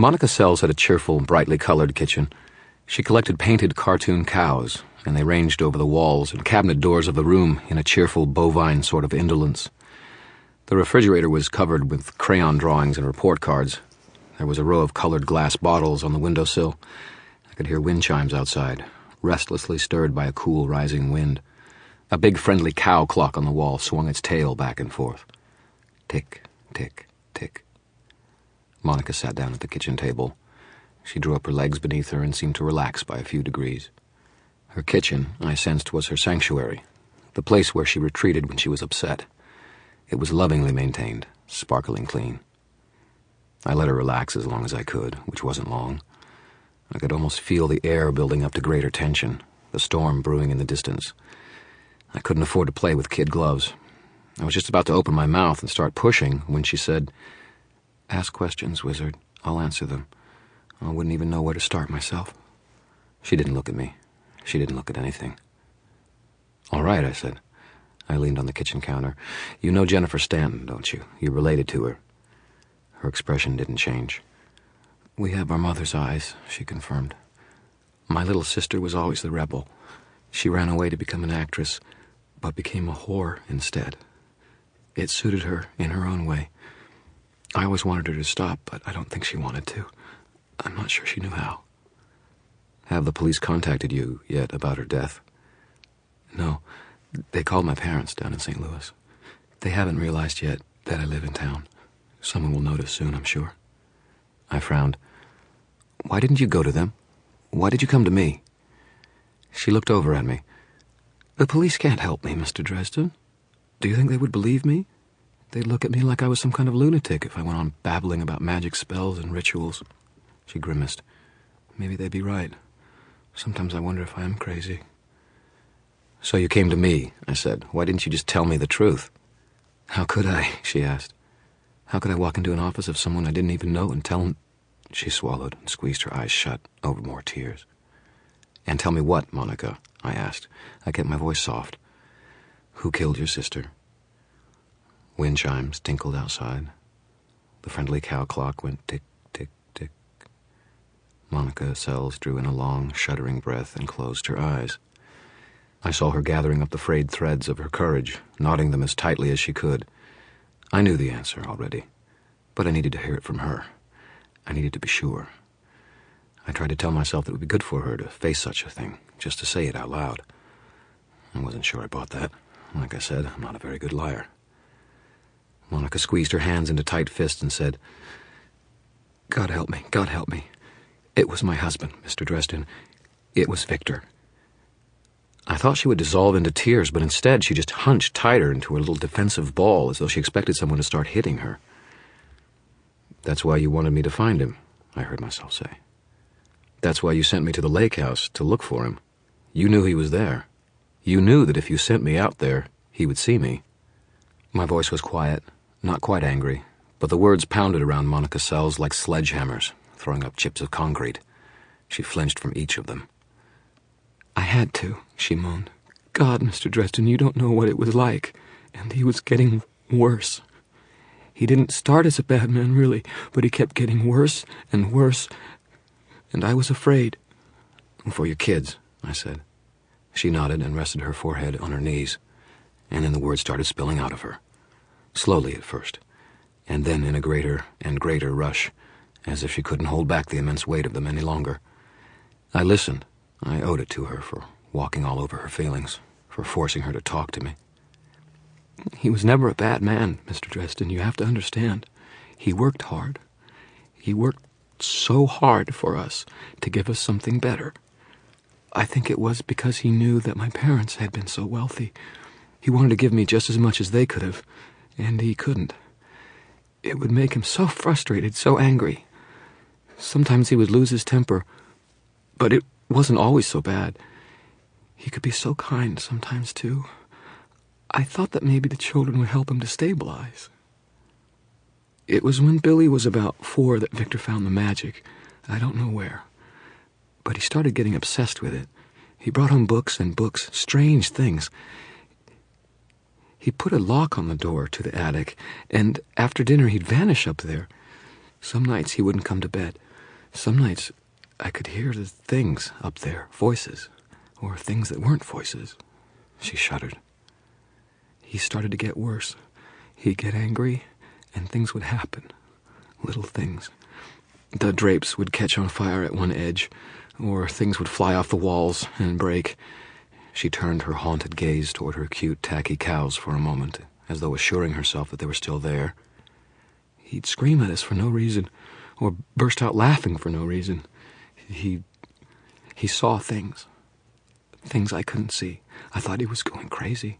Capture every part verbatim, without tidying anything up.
Monica Sells had a cheerful, brightly colored kitchen. She collected painted cartoon cows, and they ranged over the walls and cabinet doors of the room in a cheerful bovine sort of indolence. The refrigerator was covered with crayon drawings and report cards. There was a row of colored glass bottles on the windowsill. I could hear wind chimes outside, restlessly stirred by a cool rising wind. A big friendly cow clock on the wall swung its tail back and forth. Tick, tick, tick. Monica sat down at the kitchen table. She drew up her legs beneath her and seemed to relax by a few degrees. Her kitchen, I sensed, was her sanctuary, the place where she retreated when she was upset. It was lovingly maintained, sparkling clean. I let her relax as long as I could, which wasn't long. I could almost feel the air building up to greater tension, the storm brewing in the distance. I couldn't afford to play with kid gloves. I was just about to open my mouth and start pushing when she said, "Ask questions, Wizard. I'll answer them. I wouldn't even know where to start myself." She didn't look at me. She didn't look at anything. "All right," I said. I leaned on the kitchen counter. "You know Jennifer Stanton, don't you? You're related to her." Her expression didn't change. "We have our mother's eyes," she confirmed. "My little sister was always the rebel. She ran away to become an actress, but became a whore instead. It suited her in her own way. I always wanted her to stop, but I don't think she wanted to. I'm not sure she knew how." "Have the police contacted you yet about her death?" "No. They called my parents down in Saint Louis. They haven't realized yet that I live in town. Someone will notice soon, I'm sure." I frowned. "Why didn't you go to them? Why did you come to me?" She looked over at me. "The police can't help me, Mister Dresden. Do you think they would believe me? They'd look at me like I was some kind of lunatic if I went on babbling about magic spells and rituals." She grimaced. "Maybe they'd be right. Sometimes I wonder if I am crazy." "So you came to me," I said. "Why didn't you just tell me the truth?" "How could I?" she asked. "How could I walk into an office of someone I didn't even know and tell him—" She swallowed and squeezed her eyes shut over more tears. "And tell me what, Monica?" I asked. I kept my voice soft. "Who killed your sister?" Wind chimes tinkled outside. The friendly cow clock went tick, tick, tick. Monica Sells drew in a long, shuddering breath and closed her eyes. I saw her gathering up the frayed threads of her courage, knotting them as tightly as she could. I knew the answer already, but I needed to hear it from her. I needed to be sure. I tried to tell myself that it would be good for her to face such a thing, just to say it out loud. I wasn't sure I bought that. Like I said, I'm not a very good liar. Monica squeezed her hands into tight fists and said, "God help me, God help me. It was my husband, Mister Dresden. It was Victor." I thought she would dissolve into tears, but instead she just hunched tighter into her little defensive ball as though she expected someone to start hitting her. "That's why you wanted me to find him," I heard myself say. "That's why you sent me to the lake house to look for him. You knew he was there. You knew that if you sent me out there, he would see me." My voice was quiet, not quite angry, but the words pounded around Monica Sells like sledgehammers, throwing up chips of concrete. She flinched from each of them. "I had to," she moaned. "God, Mister Dresden, you don't know what it was like. And he was getting worse. He didn't start as a bad man, really, but he kept getting worse and worse, and I was afraid." "For your kids," I said. She nodded and rested her forehead on her knees, and then the words started spilling out of her. Slowly at first, and then in a greater and greater rush, as if she couldn't hold back the immense weight of them any longer. I listened. I owed it to her for walking all over her feelings, for forcing her to talk to me. "He was never a bad man, Mister Dresden, you have to understand. He worked hard. He worked so hard for us to give us something better. I think it was because he knew that my parents had been so wealthy. He wanted to give me just as much as they could have, and he couldn't. It would make him so frustrated, so angry. Sometimes he would lose his temper, but it wasn't always so bad. He could be so kind sometimes, too. I thought that maybe the children would help him to stabilize. It was when Billy was about four that Victor found the magic. I don't know where. But he started getting obsessed with it. He brought home books and books, strange things. He put a lock on the door to the attic, and after dinner he'd vanish up there. Some nights he wouldn't come to bed. Some nights I could hear the things up there, voices, or things that weren't voices. She shuddered. He started to get worse. He'd get angry, and things would happen. Little things. The drapes would catch on fire at one edge, or things would fly off the walls and break. She turned her haunted gaze toward her cute, tacky cows for a moment, as though assuring herself that they were still there. He'd scream at us for no reason, or burst out laughing for no reason. He... he saw things. Things I couldn't see. I thought he was going crazy.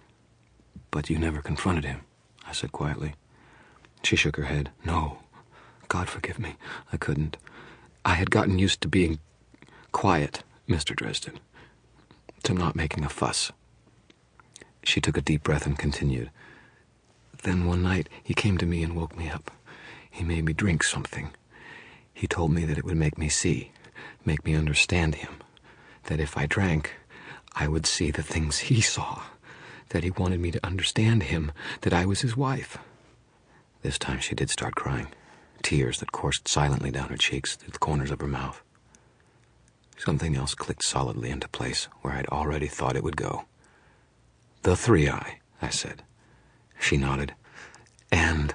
But you never confronted him, I said quietly. She shook her head. No. God forgive me. I couldn't. I had gotten used to being quiet, Mister Dresden. To not making a fuss. She took a deep breath and continued. Then one night he came to me and woke me up. He made me drink something. He told me that it would make me see, make me understand him. That if I drank, I would see the things he saw. That he wanted me to understand him, that I was his wife. This time she did start crying, tears that coursed silently down her cheeks through the corners of her mouth. Something else clicked solidly into place where I'd already thought it would go. The three-eye, I said. She nodded. And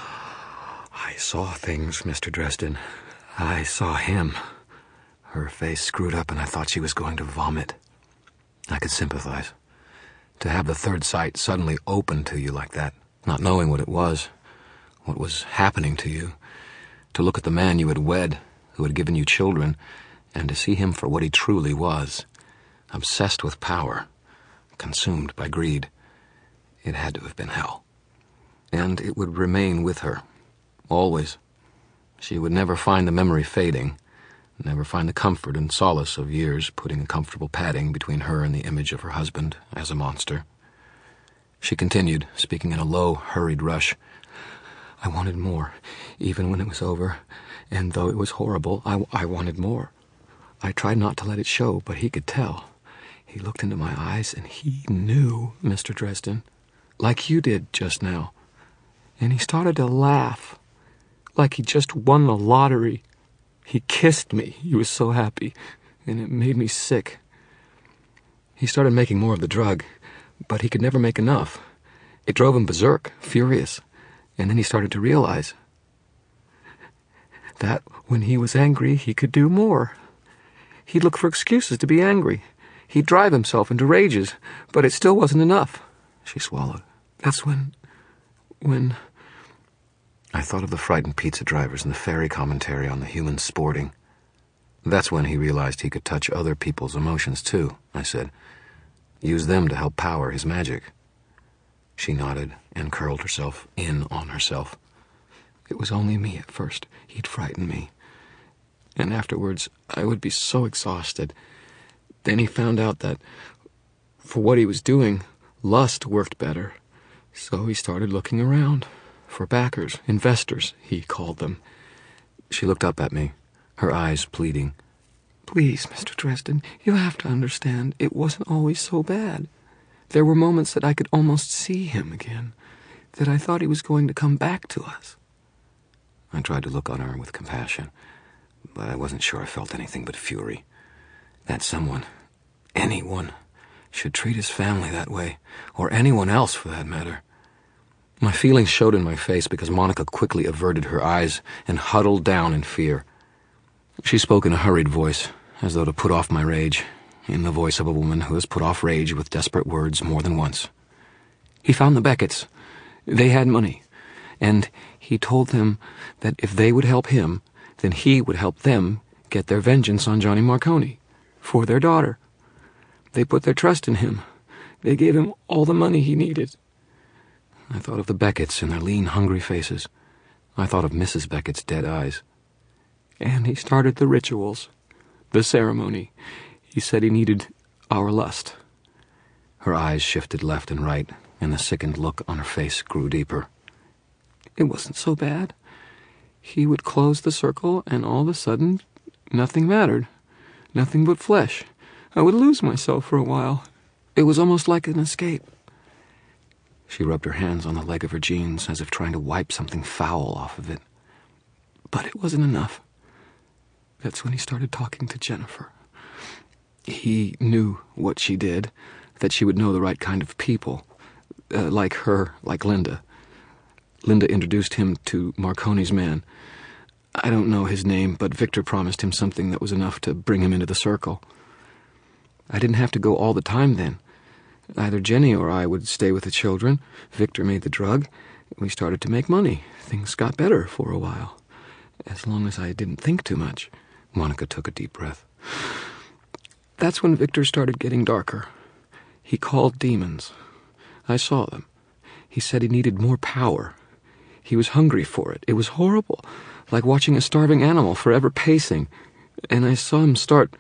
I saw things, Mister Dresden. I saw him. Her face screwed up and I thought she was going to vomit. I could sympathize. To have the third sight suddenly open to you like that, not knowing what it was, what was happening to you, to look at the man you had wed, who had given you children, and to see him for what he truly was, obsessed with power, consumed by greed. It had to have been hell. And it would remain with her, always. She would never find the memory fading, never find the comfort and solace of years putting a comfortable padding between her and the image of her husband as a monster. She continued, speaking in a low, hurried rush. I wanted more, even when it was over, and though it was horrible, I, I wanted more. I tried not to let it show, but he could tell. He looked into my eyes, and he knew, Mister Dresden, like you did just now. And he started to laugh, like he just won the lottery. He kissed me. He was so happy, and it made me sick. He started making more of the drug, but he could never make enough. It drove him berserk, furious, and then he started to realize that when he was angry, he could do more. He'd look for excuses to be angry. He'd drive himself into rages, but it still wasn't enough. She swallowed. That's when... when... I thought of the frightened pizza drivers and the fairy commentary on the human sporting. That's when he realized he could touch other people's emotions, too, I said. Use them to help power his magic. She nodded and curled herself in on herself. It was only me at first. He'd frighten me. And afterwards, I would be so exhausted. Then he found out that, for what he was doing, lust worked better. So he started looking around. For backers, investors, he called them. She looked up at me, her eyes pleading. Please, Mister Dresden, you have to understand, it wasn't always so bad. There were moments that I could almost see him again, that I thought he was going to come back to us. I tried to look on her with compassion, but I wasn't sure I felt anything but fury. That someone, anyone, should treat his family that way, or anyone else for that matter. My feelings showed in my face because Monica quickly averted her eyes and huddled down in fear. She spoke in a hurried voice, as though to put off my rage, in the voice of a woman who has put off rage with desperate words more than once. He found the Becketts. They had money, and he told them that if they would help him, then he would help them get their vengeance on Johnny Marconi, for their daughter. They put their trust in him. They gave him all the money he needed. I thought of the Becketts and their lean, hungry faces. I thought of Missus Beckett's dead eyes. And he started the rituals, the ceremony. He said he needed our lust. Her eyes shifted left and right, and the sickened look on her face grew deeper. It wasn't so bad. He would close the circle, and all of a sudden, nothing mattered. Nothing but flesh. I would lose myself for a while. It was almost like an escape. She rubbed her hands on the leg of her jeans as if trying to wipe something foul off of it. But it wasn't enough. That's when he started talking to Jennifer. He knew what she did, that she would know the right kind of people, uh, like her, like Linda. Linda introduced him to Marconi's man. I don't know his name, but Victor promised him something that was enough to bring him into the circle. I didn't have to go all the time then. Either Jenny or I would stay with the children. Victor made the drug. We started to make money. Things got better for a while. As long as I didn't think too much. Monica took a deep breath. That's when Victor started getting darker. He called demons. I saw them. He said he needed more power. He was hungry for it. It was horrible, like watching a starving animal forever pacing. And I saw him start...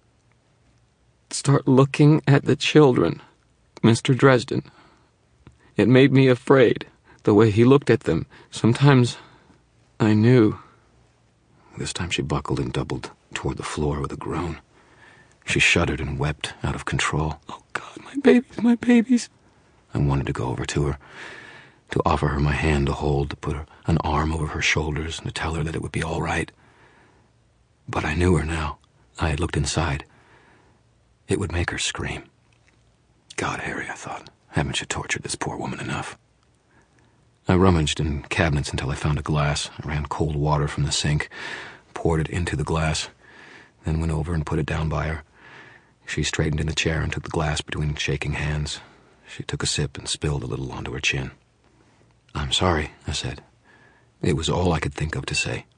start looking at the children, Mister Dresden. It made me afraid, the way he looked at them. Sometimes I knew. This time she buckled and doubled toward the floor with a groan. She shuddered and wept out of control. Oh, God, my babies, my babies. I wanted to go over to her, to offer her my hand to hold, to put her, an arm over her shoulders, and to tell her that it would be all right. But I knew her now. I had looked inside. It would make her scream. God, Harry, I thought, haven't you tortured this poor woman enough? I rummaged in cabinets until I found a glass. I ran cold water from the sink, poured it into the glass, then went over and put it down by her. She straightened in a chair and took the glass between shaking hands. She took a sip and spilled a little onto her chin. I'm sorry, I said. It was all I could think of to say.